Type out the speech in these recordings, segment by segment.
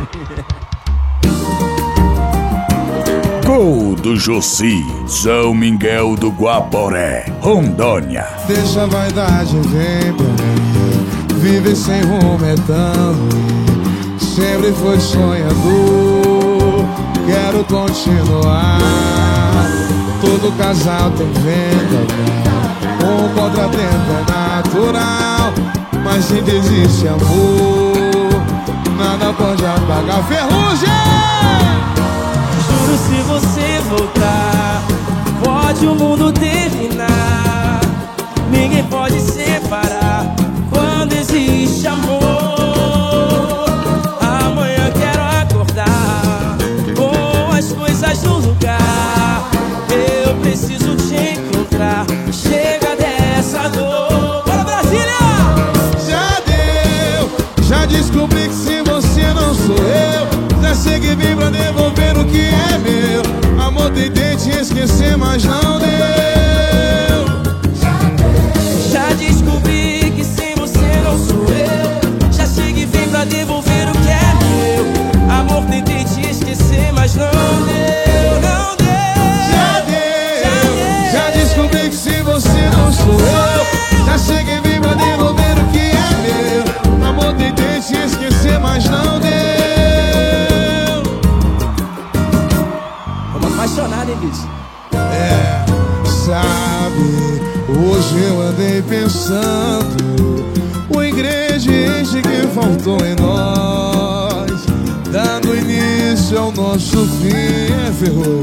Gol do Josi, São Miguel do Guaporé, Rondônia. Deixa a vaidade, vem pra mim. Viver sem rumo é tão ruim. Sempre foi sonhador, quero continuar. Todo casal tem vendaval, um contratempo é natural. Mas se desiste amor, nada pode apagar. Ferrugem! Juro, se você voltar, pode o mundo terminar. Ninguém pode separar quando existe amor. Amanhã quero acordar com as coisas no lugar. Eu preciso te encontrar. Chega dessa dor. Bora, Brasília! Já deu, já descobri que se você não sou eu, já sei que vim pra devolver o que é meu. Amor, tentei te esquecer, mas não deu. Já descobri que sem você não sou eu, já sei que vim pra devolver o que é meu. Amor, tentei te esquecer, mas não deu, não deu. Já deu, já descobri que se você não sou eu, já sei que vim pra devolver o que é meu. Amor, tentei te esquecer, mas não deu. Apaixonado, hein, bicho? É, sabe, hoje eu andei pensando o ingrediente que faltou em nós, dando início ao nosso fim. Ferrou.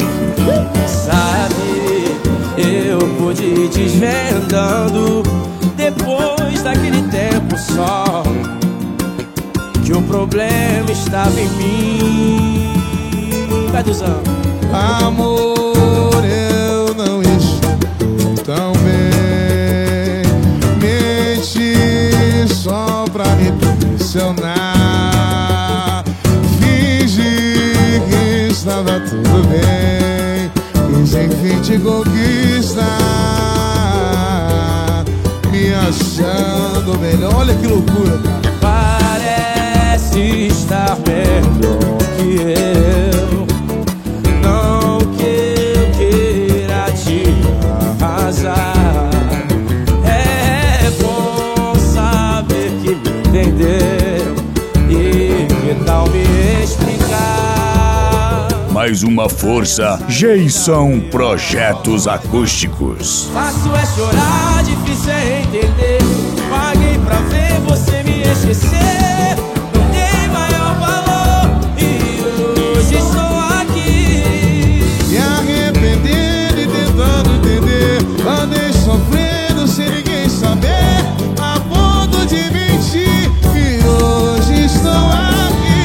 Sabe, eu pude ir desvendando depois daquele tempo só, que o problema estava em mim. Vai, Duzão. Amor, eu não estou tão bem. Menti só pra me impressionar. Fingi que estava tudo bem, quis enfim te conquistar, me achando melhor. Olha que loucura, cara. Parece estar melhor que eu. Não que eu queira te arrasar. É bom saber que me entendeu e que tal me explicar. Mais uma força, Jason Projetos Acústicos. Fácil é chorar, difícil é entender. Paguei pra ver você me esquecer. Não dei maior valor e hoje estou aqui. Me arrependendo e tentando entender. Andei sofrendo sem ninguém saber, a ponto de mentir, e hoje estou aqui.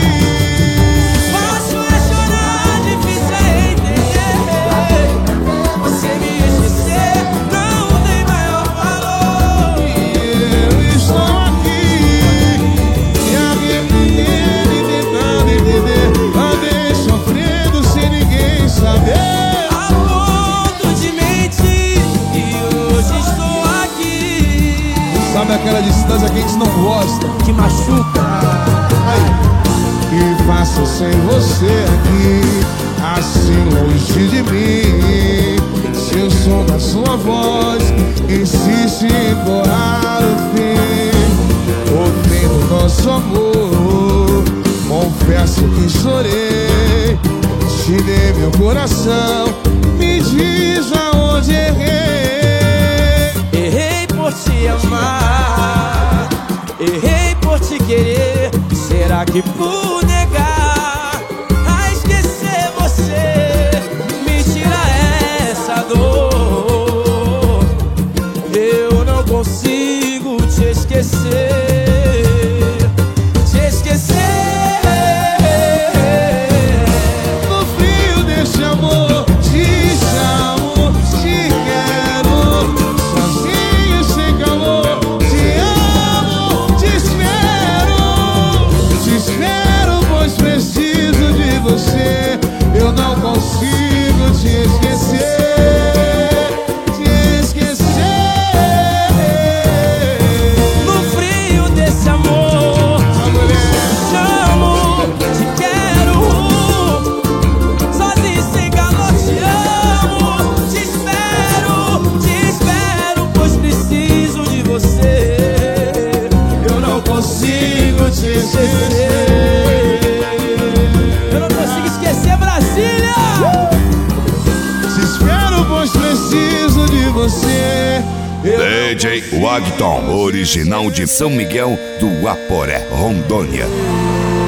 Fácil é chorar, difícil é entender. Você me esquecer, não dei maior valor. E eu estou aqui. Me arrependendo e tentando entender. Andei sofrendo sem ninguém saber, A ponto de mentir e hoje estou aqui. sabe aquela distância que a gente não gosta? Que machuca. Aí. Que faço sem você aqui, assim longe de mim. Se o som da sua voz insiste em corar o fim, o fim do nosso amor, confesso que chorei. Te dei meu coração, me diz aonde errei. Errei por te amar, errei por te querer. Será que por negar a esquecer você me tira essa dor? Eu não consigo te esquecer, te esquecer. No frio desse amor, te chamo, te quero, sozinho sem calor, te amo, te espero, pois DJ Wagton, original de São Miguel do Guaporé, Rondônia.